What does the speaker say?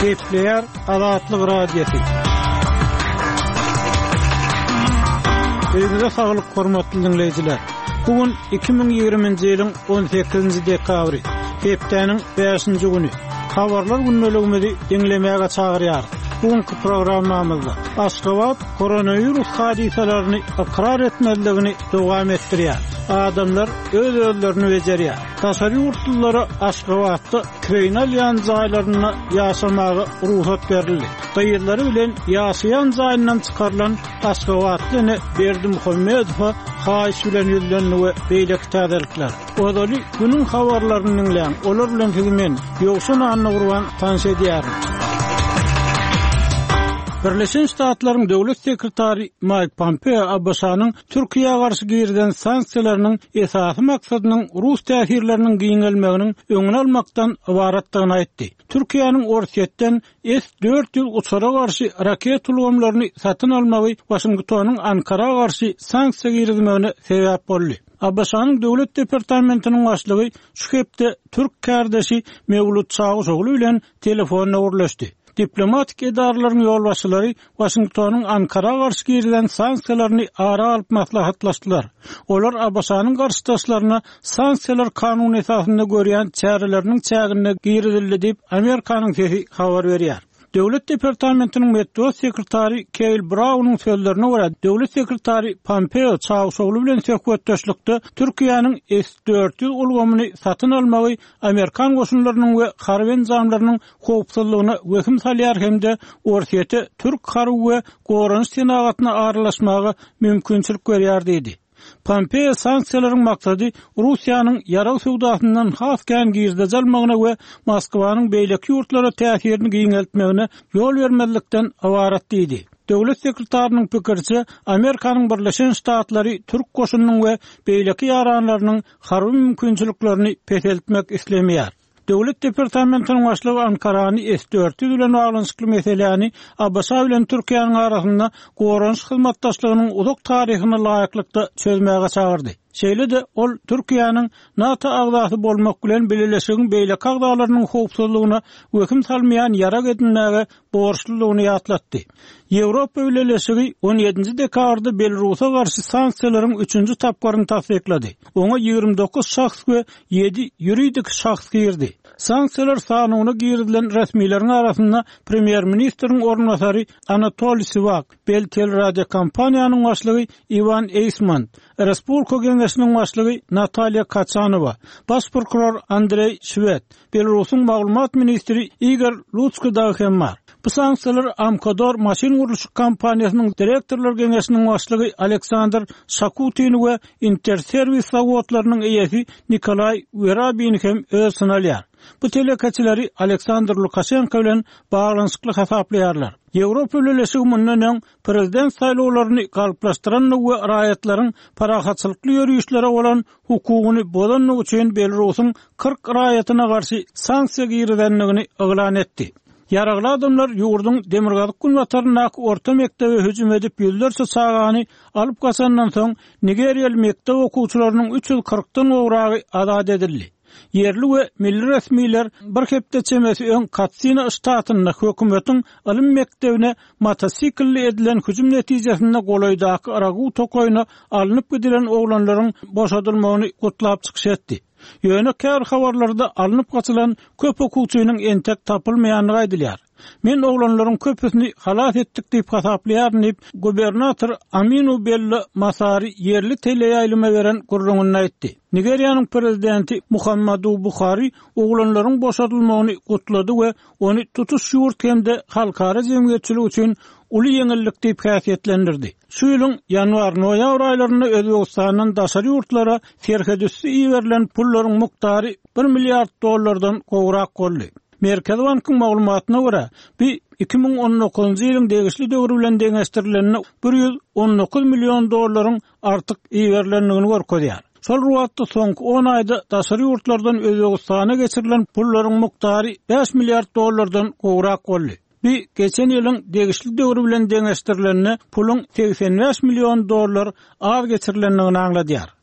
Gepleyer Azatlyk Radiosu. Öýüňizde saglyk hormatly dinleýijiler. Bugün 2020-nji ýylyň 18-nji dekabry, hepdeniň 5-nji güni. Habarlar günneligimizi dinlemäge çagyrýar. Bugünkü programmamyzda Aşgabat koronavirus hadisalaryny akrar etmezligini dowam etdirýär. Adamlar öz-özlerini bejerýär. Taşary ýurtlylara Aşgabatda kriminal ýanjaýlaryna ýaşamagy ruhsat berildi. Gaýrlary bilen ýaşaýan jaýyndan çykarylan Aşgabatlyny Berdimuhammedow haýyş bilen ýüzlenýär beýleki täzelikler. Odaly günüň habarlaryny dinleýän, olar bilen filmen ýokşun anny gurban tanış edýär. Birleşmiş Ştatlaryň döwlet sekretary Mike Pompeo Abbasanyň Türkiýe garşy girilen sanksiýalarynyň esasy maksadynyň Rus täsirleriniň giňelmeginiň öňüni almakdan ibaratdygyny aýtdy. Türkiýanyň Orsetden S-400 uçara garşy raket ulgamlaryny satyn almagy Washingtonyň Ankara garşy sanksiýa girizmegine sebäp boldy. Abbasanyň döwlet departamentiniň başlygy şu hepde Türk kardeşi Mevlut Çavuşoglu bilen telefonda urlaşdy. Diplomatik edaralaryň ýolbaşçylary Washingtonyň Ankara garşy girilen sanksiýalaryny ara alyp maslahatlaşdylar. Olar Abbasanyň garşydaşlaryna sanksiýalar kanuny esasynda görýän çäreleriniň çägine girildi diýip Amerikanyň sesi habar berýär. Döwlet departamentiniň medeniýet sekretary Keil Brown'un sözlerine görä, döwlet sekretary Pompeo Çavuşoglu bilen söhbetdeşlikde Türkiýanyň S-400 ulgamyny satyn almagy Amerikan goşunlarynyň we harby jamlarynyň howpsuzlygyna wehim salýar hemde Orsetde Türk harby we goranyş senagatına aralaşmagy mümkinçilik berýär diýdi. Pompeo sanksiýalaryň maksady Russiýanyň ýara sowdasyndan has kän girdjalmagyna we Moskwanyň beýleki ýurtlara täsirini giňeltmegine ýol bermezlikden awarat diýdi. Döwlet sekretarynyň pikirçe, Amerikanyň Birleşen Ştatlary Türk goşunynyň we beýleki ýaranlarynyň harby mümkinçiliklerini peseltmek islemýär. Döwlet departamentiniň başlygy Ankarany S-400 bilen baglanyşykly meseleni Abbasa bilen Türkiýanyň arasynda goranyş hyzmatdaşlygynyň uzak taryhyny laýyklykda çözmäge çagyrdy. Şeýle-de ol Türkiýanyň NATO agdaty bolmak bilen beleleşigiň beýleki agdalarynyň howpsuzlygyna wehim salmaýan ýara gedinmäge borçlulygyny ýatlatdy. Ýewropa beleleşigi 17-nji dekabrda Belarusa garşy sanksiýalaryň 3-nji tapgaryny tasdiklady. Oňa 29 şahs we 7 ýuridik şahs girdi. Sanksiýalar sanuny girilen resmiýetlerin arasynda premier ministriň ornatary Anatoly Sivak, Beltel radio kompaniýanyň başlygy Ivan Eysman, Respublika Geňeşiniň başlygy Natalya Kachanowa, baş prokuror Andrey Shvet, Belarusyň maglumat ministri Igor Lutskoy da hem bar. Bu sanksiýalar Amkodor maşin guruluşy kompaniýasynyň direktorlar geňeşiniň başlygy Aleksandr Shakutin we Interservis zawodlarynyň eýesi Nikolay Verabin hem öz synalýar. Bu telekaçyları Aleksandr Lukashenko bilen baglanyşykly hasaplaýarlar. Ýewropa Birleşigi mundan prezident saýlawlaryny galyplaşdyran we raýatlaryň parahatçylykly ýörüşlere bolan hukugyny bozanlyk üçin Belarusyň 40 raýatyna garşy sanksiýa girilendigini eglan etdi. Yaragly adamlar ýurdun demirgazyk günwataryna orta mektebe hüjüm edip ýüllerçe çagany alyp gaçandan soň Nigeriýaly mektep okuwçylarynyň 340-dan gowragy azad edildi. Yerli we milli resmiýetler bir hepde çemesi öň Katsina ştatyna hökümetiň ilim mektebine motosikli edilen hüjüm netijesinde golaýdaky aragu tokoyna alınıp gidilen oglanlaryň boşadylmagyny gutlap çykyş etdi. Ýöne kär habarlarda alınıp gaçylan köp okuwçynyň entek tapylmaýanyny aýdylýar. Men oglanlaryň köpüsini halat etdik diýip hasaplaýaryn diýip gubernator Aminu Bello Masari yerli teleýaýlyma beren gurrungyny aýtdy. Nigeriýanyň prezidenti Muhammadu Buhari oglanlaryň boşadylmagyny gutlady we ony tutuş ýurt hemde halkara jemgyýetçilik üçin uly ýeňillik diýip häsiýetlendirdi. Şu ýylyň ýanwar-noýabr aýlarynda Özbegistanyň daşary ýurtlara serhedüssi iýerilen pullaryň muktary $1 milliard gowrak boldy. Merkez Bankyň maglumatyna görä, 2019-njy ýylyň degişli döwrü bilen deňeşdirilende $119 million artyk iýerilendigini görkezýär. Şol ruwatda soňky 10 aýda daşary ýurtlardan Özbegistana geçirilen pullaryň muktary $5 milliard gowrak boldy. Geçen ýylyň degişli döwrü bilen deňeşdirilende pulun $85 million az geçirilendigini aňladýar.